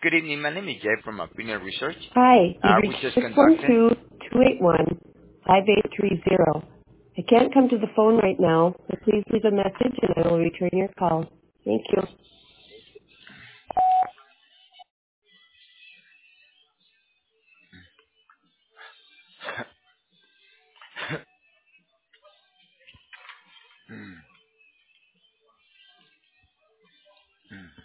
Good evening. My name is Jay from Opinion Research. Hi, you've We reached just conducting. 612-281-5830. I can't come to the phone right now, so please leave a message and I will return your call. Thank you. Mm, mm.